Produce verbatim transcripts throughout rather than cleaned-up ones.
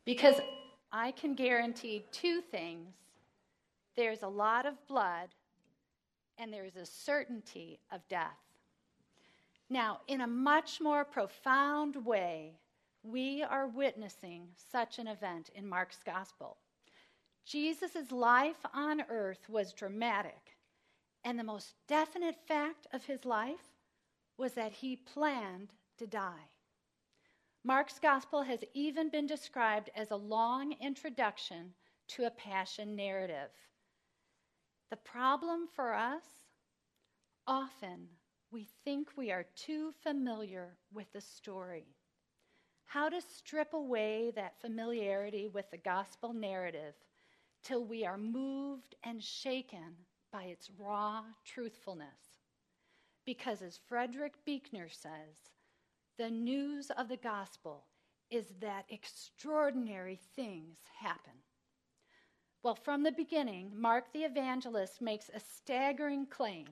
Because I can guarantee two things. There's a lot of blood, and there's a certainty of death. Now, in a much more profound way, we are witnessing such an event in Mark's gospel. Jesus' life on earth was dramatic, and the most definite fact of his life was that he planned to die. Mark's gospel has even been described as a long introduction to a passion narrative. The problem for us, often we think we are too familiar with the story. How to strip away that familiarity with the gospel narrative till we are moved and shaken by its raw truthfulness. Because as Frederick Buechner says, the news of the gospel is that extraordinary things happen. Well, from the beginning, Mark the evangelist makes a staggering claim.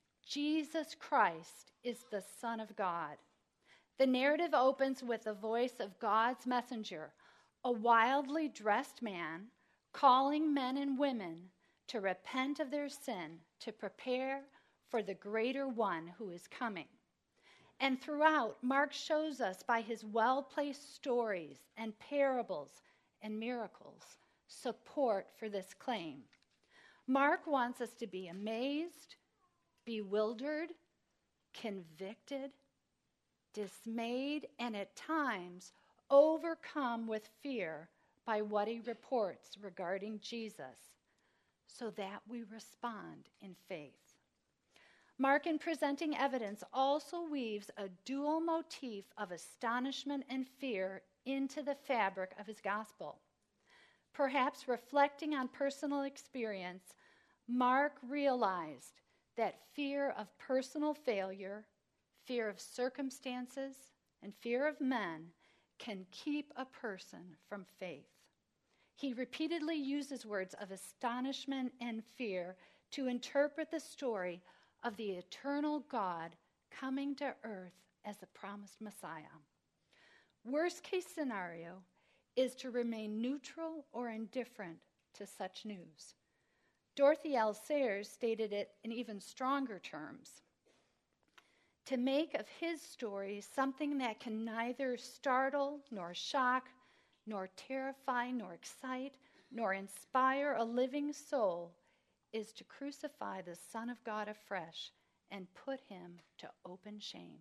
Jesus Christ is the Son of God. The narrative opens with the voice of God's messenger, a wildly dressed man calling men and women to repent of their sin, to prepare for the greater one who is coming. And throughout, Mark shows us by his well-placed stories and parables and miracles support for this claim. Mark wants us to be amazed, bewildered, convicted, dismayed, and at times overcome with fear by what he reports regarding Jesus, so that we respond in faith. Mark, in presenting evidence, also weaves a dual motif of astonishment and fear into the fabric of his gospel. Perhaps reflecting on personal experience, Mark realized that fear of personal failure, fear of circumstances, and fear of men can keep a person from faith. He repeatedly uses words of astonishment and fear to interpret the story of the eternal God coming to earth as the promised Messiah. Worst case scenario is to remain neutral or indifferent to such news. Dorothy L. Sayers stated it in even stronger terms. To make of his story something that can neither startle nor shock, nor terrify, nor excite, nor inspire a living soul is to crucify the Son of God afresh and put him to open shame.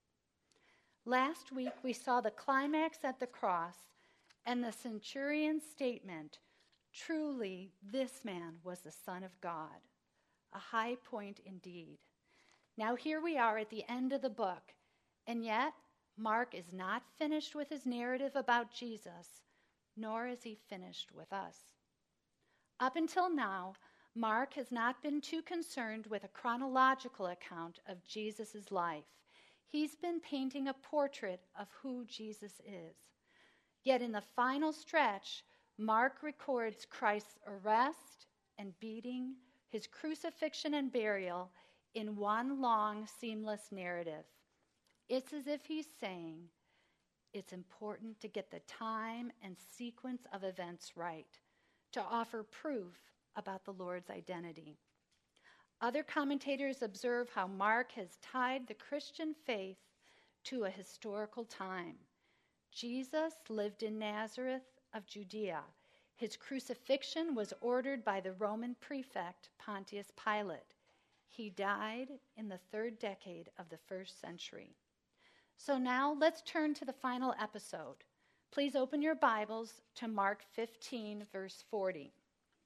Last week we saw the climax at the cross and the centurion's statement, "Truly this man was the Son of God," a high point indeed. Now here we are at the end of the book, and yet Mark is not finished with his narrative about Jesus, nor is he finished with us. Up until now, Mark has not been too concerned with a chronological account of Jesus' life. He's been painting a portrait of who Jesus is. Yet in the final stretch, Mark records Christ's arrest and beating, his crucifixion and burial in one long, seamless narrative. It's as if he's saying, it's important to get the time and sequence of events right, to offer proof about the Lord's identity. Other commentators observe how Mark has tied the Christian faith to a historical time. Jesus lived in Nazareth of Judea. His crucifixion was ordered by the Roman prefect Pontius Pilate. He died in the third decade of the first century. So now let's turn to the final episode. Please open your Bibles to Mark fifteen, verse forty.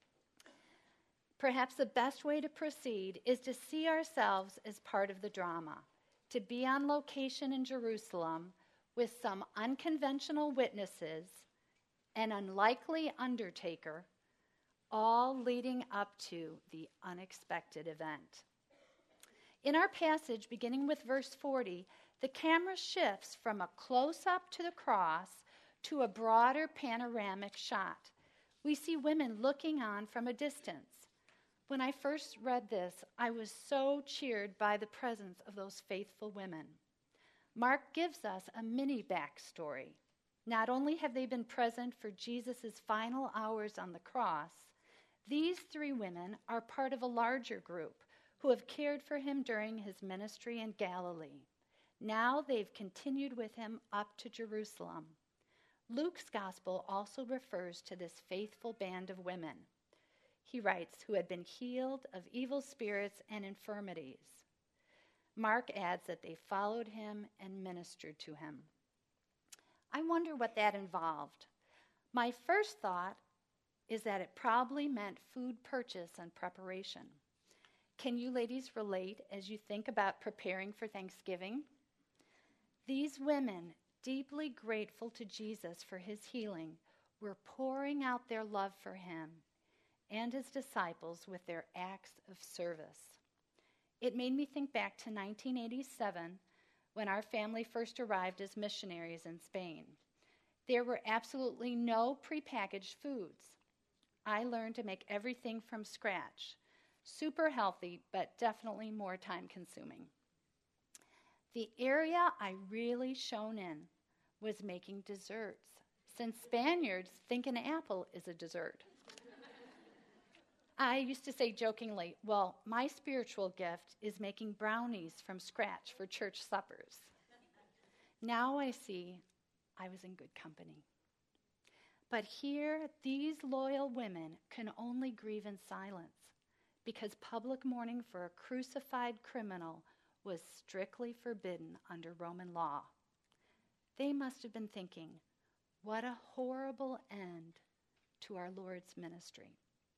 Perhaps the best way to proceed is to see ourselves as part of the drama, to be on location in Jerusalem with some unconventional witnesses, an unlikely undertaker, all leading up to the unexpected event. In our passage, beginning with verse forty, the camera shifts from a close-up to the cross to a broader panoramic shot. We see women looking on from a distance. When I first read this, I was so cheered by the presence of those faithful women. Mark gives us a mini backstory. Not only have they been present for Jesus' final hours on the cross, these three women are part of a larger group who have cared for him during his ministry in Galilee. Now they've continued with him up to Jerusalem. Luke's gospel also refers to this faithful band of women. He writes, who had been healed of evil spirits and infirmities. Mark adds that they followed him and ministered to him. I wonder what that involved. My first thought is that it probably meant food purchase and preparation. Can you ladies relate as you think about preparing for Thanksgiving? These women, deeply grateful to Jesus for his healing, were pouring out their love for him and his disciples with their acts of service. It made me think back to nineteen eighty-seven, when our family first arrived as missionaries in Spain. There were absolutely no prepackaged foods. I learned to make everything from scratch. Super healthy, but definitely more time-consuming. The area I really shone in was making desserts, since Spaniards think an apple is a dessert. I used to say jokingly, well, my spiritual gift is making brownies from scratch for church suppers. Now I see I was in good company. But here, these loyal women can only grieve in silence because public mourning for a crucified criminal was strictly forbidden under Roman law. They must have been thinking, what a horrible end to our Lord's ministry.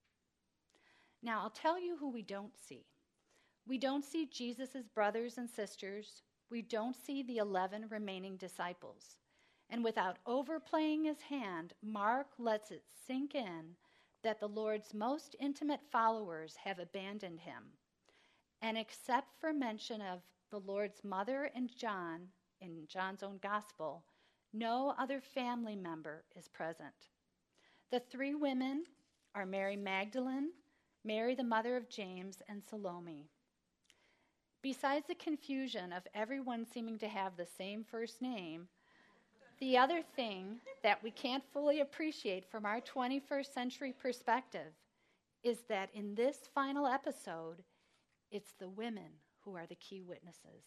Now, I'll tell you who we don't see. We don't see Jesus' brothers and sisters. We don't see the eleven remaining disciples. And without overplaying his hand, Mark lets it sink in that the Lord's most intimate followers have abandoned him. And except for mention of the Lord's mother and John in John's own gospel, no other family member is present. The three women are Mary Magdalene, Mary, the mother of James, and Salome. Besides the confusion of everyone seeming to have the same first name, the other thing that we can't fully appreciate from our twenty-first century perspective is that in this final episode, it's the women who are the key witnesses.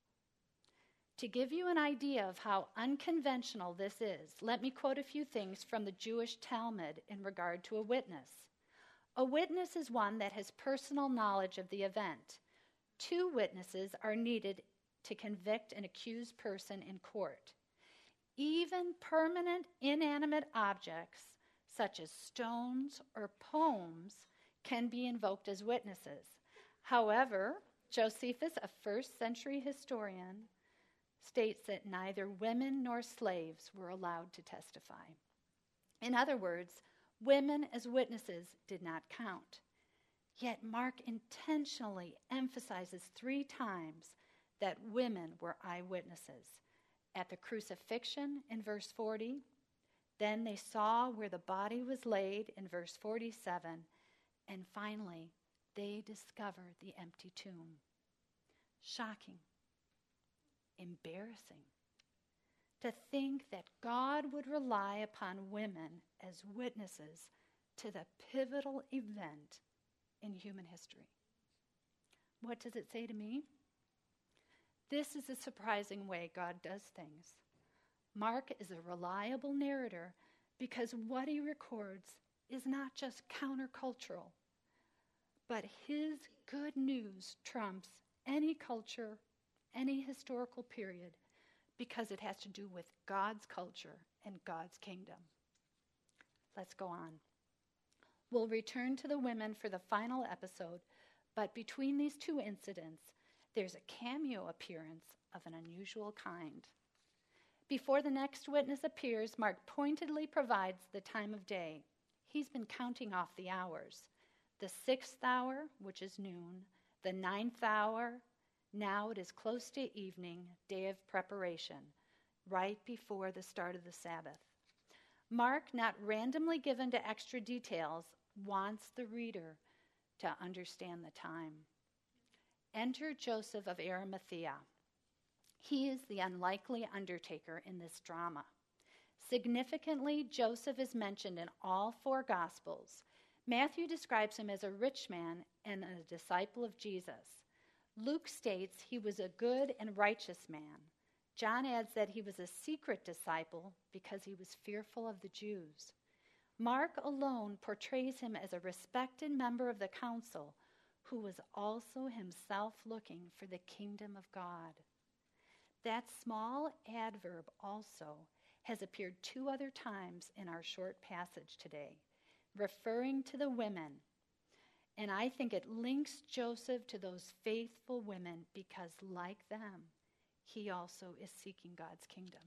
To give you an idea of how unconventional this is, let me quote a few things from the Jewish Talmud in regard to a witness. A witness is one that has personal knowledge of the event. Two witnesses are needed to convict an accused person in court. Even permanent inanimate objects, such as stones or poems, can be invoked as witnesses. However, Josephus, a first century historian, states that neither women nor slaves were allowed to testify. In other words, women as witnesses did not count. Yet Mark intentionally emphasizes three times that women were eyewitnesses. At the crucifixion in verse forty, then they saw where the body was laid in verse forty-seven, and finally, they discovered the empty tomb. Shocking. Embarrassing. To think that God would rely upon women as witnesses to the pivotal event in human history. What does it say to me? This is a surprising way God does things. Mark is a reliable narrator because what he records is not just countercultural, but his good news trumps any culture, any historical period, because it has to do with God's culture and God's kingdom. Let's go on. We'll return to the women for the final episode, but between these two incidents, there's a cameo appearance of an unusual kind. Before the next witness appears, Mark pointedly provides the time of day. He's been counting off the hours. The sixth hour, which is noon, the ninth hour, now it is close to evening, day of preparation, right before the start of the Sabbath. Mark, not randomly given to extra details, wants the reader to understand the time. Enter Joseph of Arimathea. He is the unlikely undertaker in this drama. Significantly, Joseph is mentioned in all four Gospels. Matthew describes him as a rich man and a disciple of Jesus. Luke states he was a good and righteous man. John adds that he was a secret disciple because he was fearful of the Jews. Mark alone portrays him as a respected member of the council who was also himself looking for the kingdom of God. That small adverb also has appeared two other times in our short passage today, referring to the women. And I think it links Joseph to those faithful women because, like them, he also is seeking God's kingdom.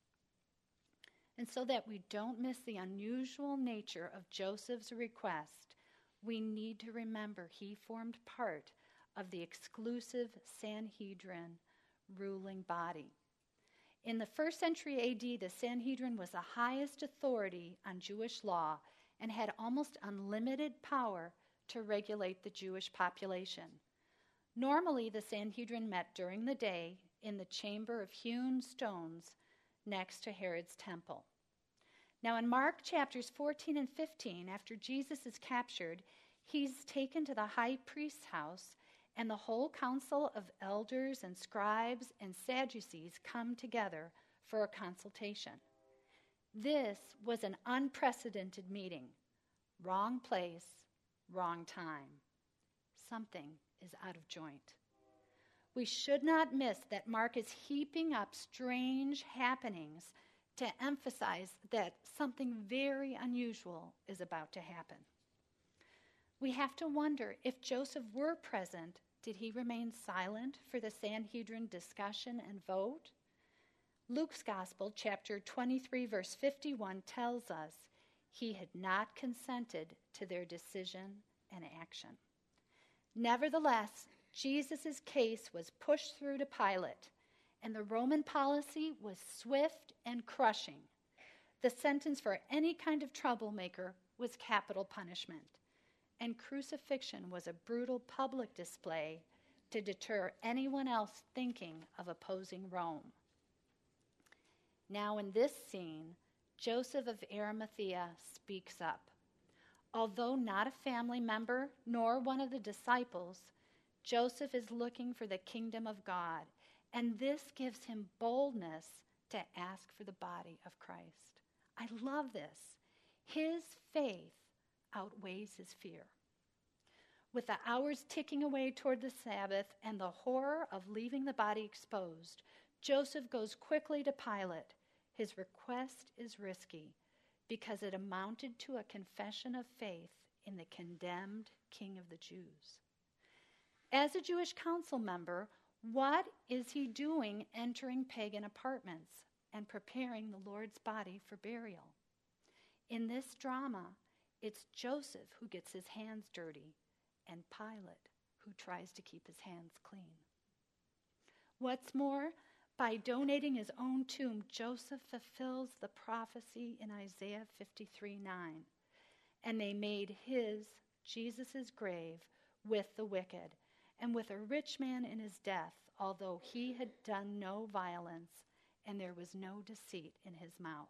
And so that we don't miss the unusual nature of Joseph's request, we need to remember he formed part of the exclusive Sanhedrin ruling body. In the first century A D, the Sanhedrin was the highest authority on Jewish law and had almost unlimited power to regulate the Jewish population. Normally, the Sanhedrin met during the day in the chamber of hewn stones next to Herod's temple. Now, in Mark chapters fourteen and fifteen, after Jesus is captured, he's taken to the high priest's house, and the whole council of elders and scribes and Sadducees come together for a consultation. This was an unprecedented meeting. Wrong place, wrong time. Something is out of joint. We should not miss that Mark is heaping up strange happenings to emphasize that something very unusual is about to happen. We have to wonder, if Joseph were present, did he remain silent for the Sanhedrin discussion and vote? Luke's Gospel, chapter twenty-three, verse fifty-one, tells us he had not consented to their decision and action. Nevertheless, Jesus' case was pushed through to Pilate, and the Roman policy was swift and crushing. The sentence for any kind of troublemaker was capital punishment, and crucifixion was a brutal public display to deter anyone else thinking of opposing Rome. Now in this scene, Joseph of Arimathea speaks up. Although not a family member nor one of the disciples, Joseph is looking for the kingdom of God, and this gives him boldness to ask for the body of Christ. I love this. His faith outweighs his fear. With the hours ticking away toward the Sabbath and the horror of leaving the body exposed, Joseph goes quickly to Pilate. His request is risky because it amounted to a confession of faith in the condemned King of the Jews. As a Jewish council member, what is he doing entering pagan apartments and preparing the Lord's body for burial? In this drama, it's Joseph who gets his hands dirty and Pilate who tries to keep his hands clean. What's more, by donating his own tomb, Joseph fulfills the prophecy in Isaiah fifty-three nine. And they made his, Jesus' grave, with the wicked, and with a rich man in his death, although he had done no violence, and there was no deceit in his mouth.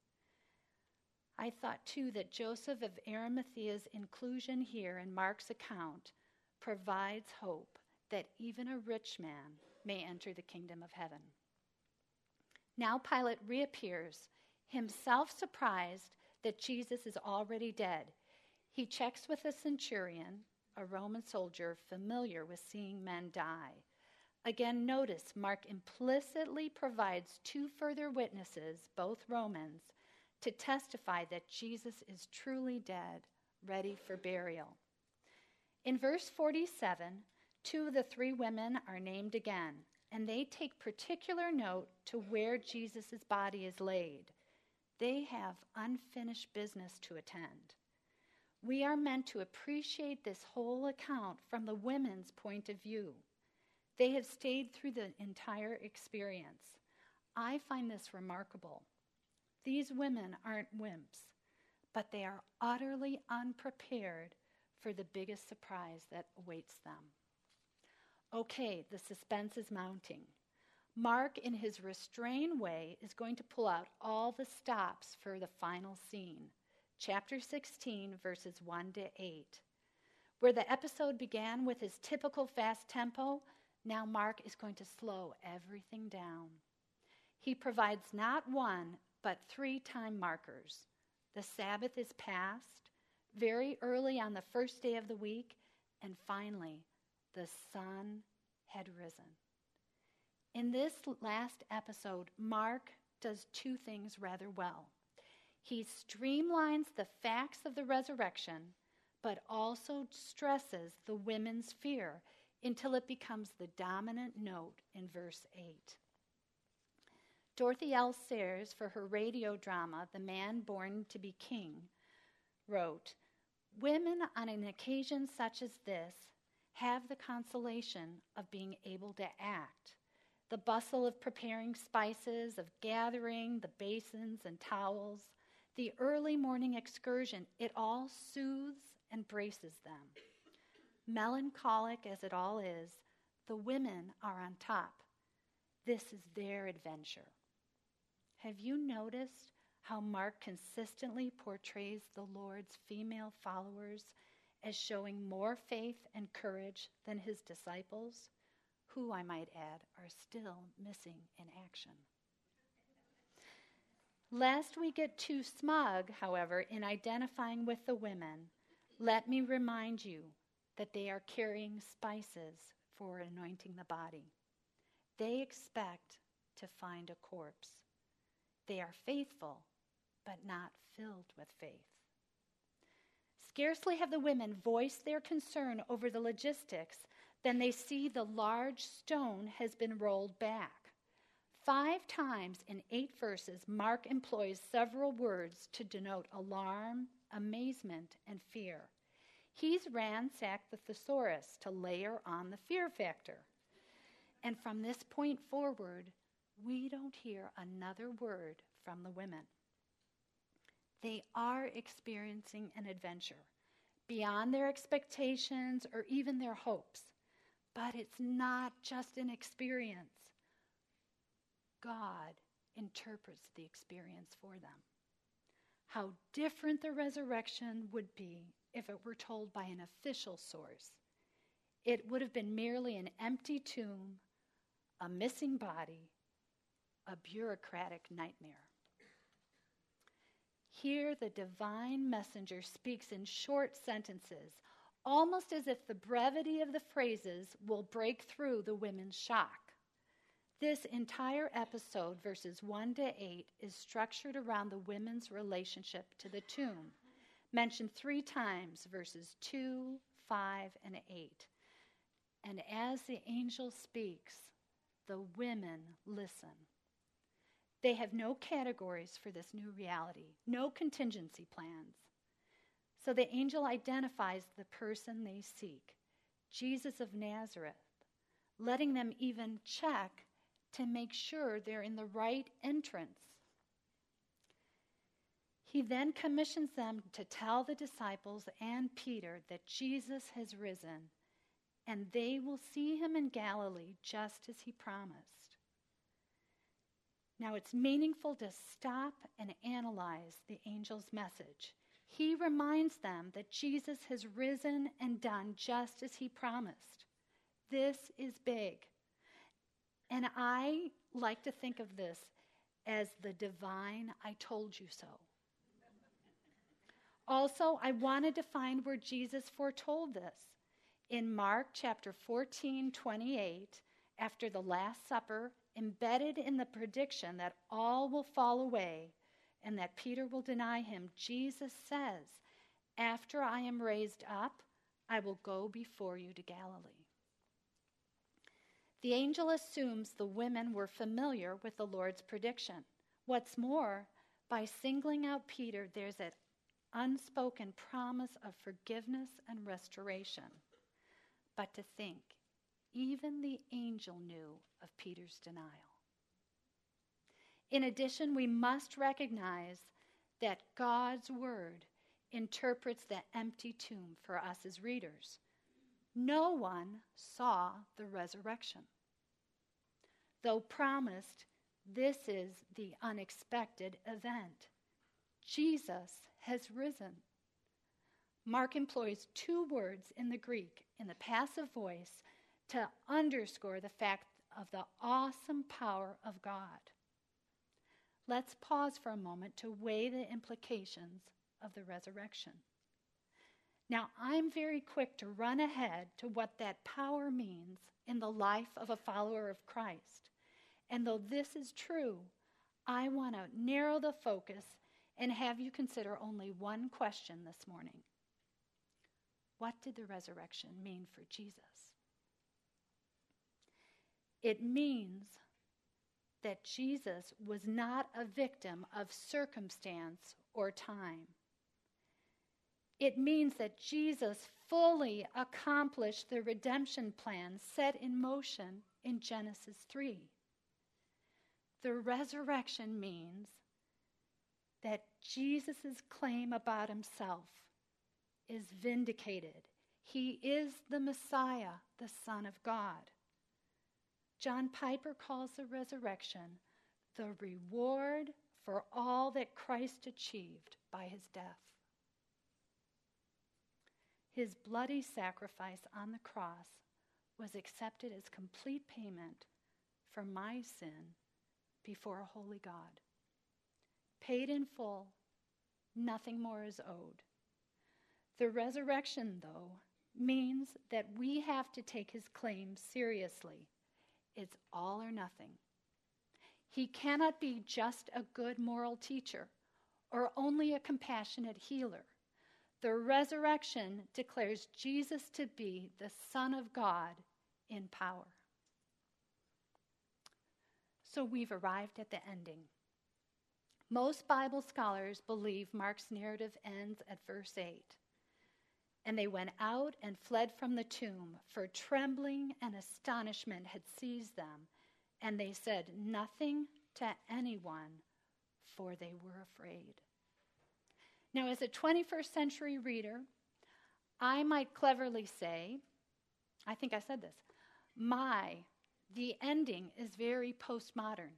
I thought, too, that Joseph of Arimathea's inclusion here in Mark's account provides hope that even a rich man may enter the kingdom of heaven. Now Pilate reappears, himself surprised that Jesus is already dead. He checks with a centurion, a Roman soldier familiar with seeing men die. Again, notice Mark implicitly provides two further witnesses, both Romans, to testify that Jesus is truly dead, ready for burial. In verse forty-seven, two of the three women are named again, and they take particular note to where Jesus' body is laid. They have unfinished business to attend. We are meant to appreciate this whole account from the women's point of view. They have stayed through the entire experience. I find this remarkable. These women aren't wimps, but they are utterly unprepared for the biggest surprise that awaits them. Okay, the suspense is mounting. Mark, in his restrained way, is going to pull out all the stops for the final scene, chapter sixteen, verses one to eight. Where the episode began with his typical fast tempo, now Mark is going to slow everything down. He provides not one, but three time markers. The Sabbath is past, very early on the first day of the week, and finally, the sun had risen. In this last episode, Mark does two things rather well. He streamlines the facts of the resurrection, but also stresses the women's fear until it becomes the dominant note in verse eight. Dorothy L. Sayers, for her radio drama, The Man Born to be King, wrote, "Women on an occasion such as this have the consolation of being able to act. The bustle of preparing spices, of gathering the basins and towels, the early morning excursion, it all soothes and braces them. Melancholic as it all is, the women are on top. This is their adventure." Have you noticed how Mark consistently portrays the Lord's female followers as showing more faith and courage than his disciples, who, I might add, are still missing in action? Lest we get too smug, however, in identifying with the women, let me remind you that they are carrying spices for anointing the body. They expect to find a corpse. They are faithful, but not filled with faith. Scarcely have the women voiced their concern over the logistics than they see the large stone has been rolled back. Five times in eight verses, Mark employs several words to denote alarm, amazement, and fear. He's ransacked the thesaurus to layer on the fear factor. And from this point forward, we don't hear another word from the women. They are experiencing an adventure beyond their expectations or even their hopes. But it's not just an experience. God interprets the experience for them. How different the resurrection would be if it were told by an official source. It would have been merely an empty tomb, a missing body, a bureaucratic nightmare. Here, the divine messenger speaks in short sentences, almost as if the brevity of the phrases will break through the women's shock. This entire episode, verses one to eight, is structured around the women's relationship to the tomb, mentioned three times, verses two, five, and eight. And as the angel speaks, the women listen. They have no categories for this new reality, no contingency plans. So the angel identifies the person they seek, Jesus of Nazareth, letting them even check to make sure they're in the right entrance. He then commissions them to tell the disciples and Peter that Jesus has risen, and they will see him in Galilee just as he promised. Now it's meaningful to stop and analyze the angel's message. He reminds them that Jesus has risen and done just as he promised. This is big. And I like to think of this as the divine I told you so. Also, I wanted to find where Jesus foretold this. In Mark chapter fourteen, twenty-eight, after the Last Supper, embedded in the prediction that all will fall away and that Peter will deny him, Jesus says, "After I am raised up, I will go before you to Galilee." The angel assumes the women were familiar with the Lord's prediction. What's more, by singling out Peter, there's an unspoken promise of forgiveness and restoration. But to think, even the angel knew of Peter's denial. In addition, we must recognize that God's word interprets the empty tomb for us as readers. No one saw the resurrection. Though promised, this is the unexpected event. Jesus has risen. Mark employs two words in the Greek in the passive voice to underscore the fact of the awesome power of God. Let's pause for a moment to weigh the implications of the resurrection. Now, I'm very quick to run ahead to what that power means in the life of a follower of Christ. And though this is true, I want to narrow the focus and have you consider only one question this morning. What did the resurrection mean for Jesus? It means that Jesus was not a victim of circumstance or time. It means that Jesus fully accomplished the redemption plan set in motion in Genesis three. The resurrection means that Jesus' claim about himself is vindicated. He is the Messiah, the Son of God. John Piper calls the resurrection the reward for all that Christ achieved by his death. His bloody sacrifice on the cross was accepted as complete payment for my sin before a holy God. Paid in full, nothing more is owed. The resurrection, though, means that we have to take his claim seriously. It's all or nothing. He cannot be just a good moral teacher or only a compassionate healer. The resurrection declares Jesus to be the Son of God in power. So we've arrived at the ending. Most Bible scholars believe Mark's narrative ends at verse eight. And they went out and fled from the tomb, for trembling and astonishment had seized them. And they said nothing to anyone, for they were afraid. Now, as a twenty-first century reader, I might cleverly say, I think I said this, my, the ending is very postmodern.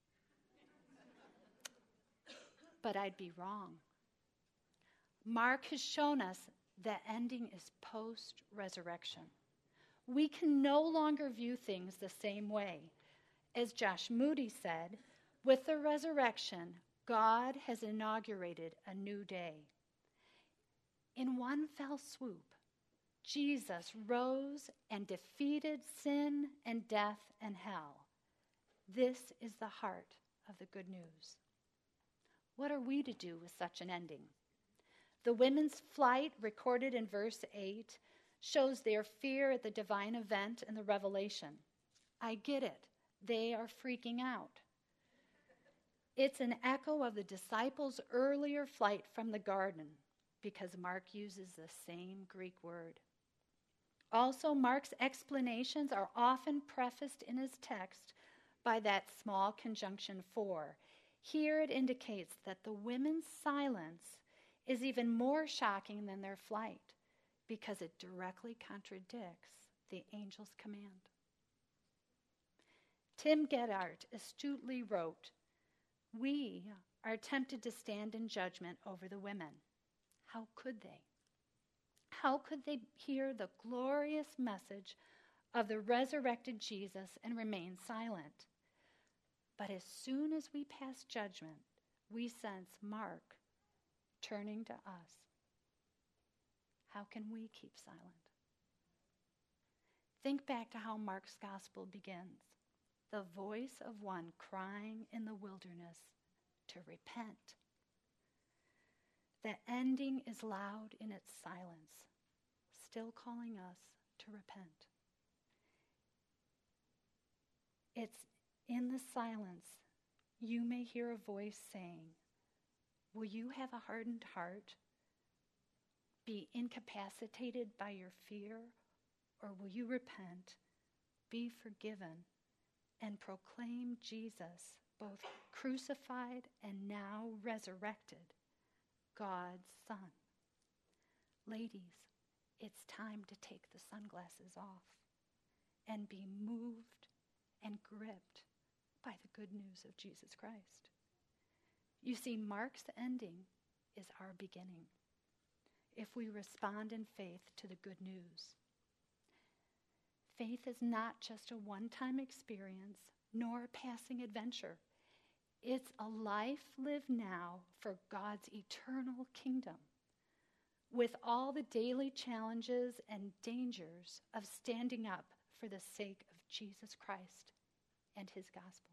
But I'd be wrong. Mark has shown us the ending is post-resurrection. We can no longer view things the same way. As Josh Moody said, with the resurrection, God has inaugurated a new day. In one fell swoop, Jesus rose and defeated sin and death and hell. This is the heart of the good news. What are we to do with such an ending? The women's flight, recorded in verse eight, shows their fear at the divine event and the revelation. I get it. They are freaking out. It's an echo of the disciples' earlier flight from the garden, because Mark uses the same Greek word. Also, Mark's explanations are often prefaced in his text by that small conjunction for. Here it indicates that the women's silence is even more shocking than their flight, because it directly contradicts the angel's command. Tim Gedart astutely wrote, "We are tempted to stand in judgment over the women. How could they? How could they hear the glorious message of the resurrected Jesus and remain silent? But as soon as we pass judgment, we sense Mark turning to us. How can we keep silent? Think back to how Mark's gospel begins. The voice of one crying in the wilderness to repent. The ending is loud in its silence, still calling us to repent. It's in the silence you may hear a voice saying, will you have a hardened heart? Be incapacitated by your fear? Or will you repent, be forgiven, and proclaim Jesus, both crucified and now resurrected, God's Son? Ladies, it's time to take the sunglasses off and be moved and gripped by the good news of Jesus Christ. You see, Mark's ending is our beginning if we respond in faith to the good news. Faith is not just a one-time experience nor a passing adventure. It's a life lived now for God's eternal kingdom, with all the daily challenges and dangers of standing up for the sake of Jesus Christ and his gospel.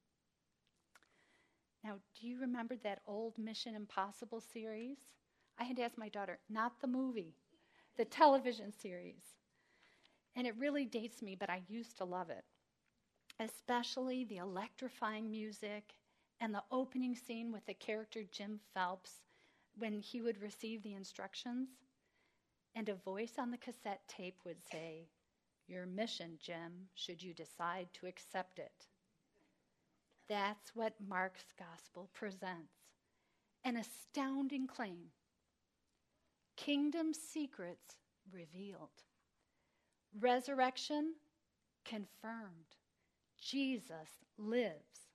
Now, do you remember that old Mission Impossible series? I had to ask my daughter, not the movie, the television series. And it really dates me, but I used to love it, especially the electrifying music and the opening scene with the character Jim Phelps when he would receive the instructions, and a voice on the cassette tape would say, "Your mission, Jim, should you decide to accept it." That's what Mark's gospel presents. An astounding claim. Kingdom secrets revealed. Resurrection confirmed. Jesus lives.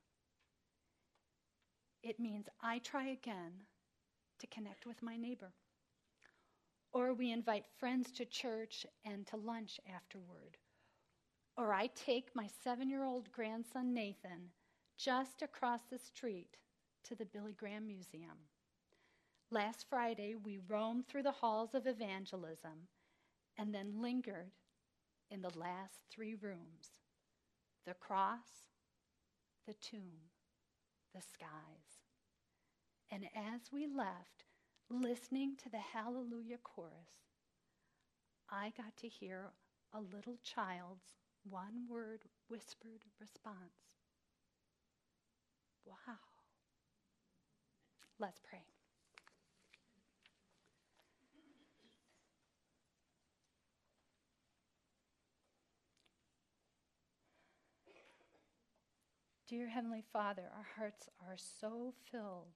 It means I try again to connect with my neighbor. Or we invite friends to church and to lunch afterward. Or I take my seven-year-old grandson Nathan just across the street to the Billy Graham Museum. Last Friday, we roamed through the halls of evangelism and then lingered in the last three rooms: the cross, the tomb, the skies. And as we left, listening to the Hallelujah chorus, I got to hear a little child's one-word whispered response. Wow. Let's pray. Dear Heavenly Father, our hearts are so filled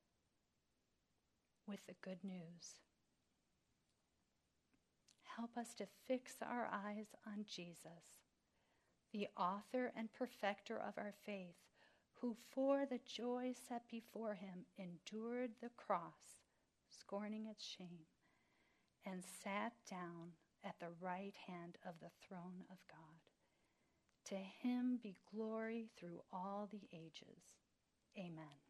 with the good news. Help us to fix our eyes on Jesus, the author and perfecter of our faith, who for the joy set before him endured the cross, scorning its shame, and sat down at the right hand of the throne of God. To him be glory through all the ages. Amen.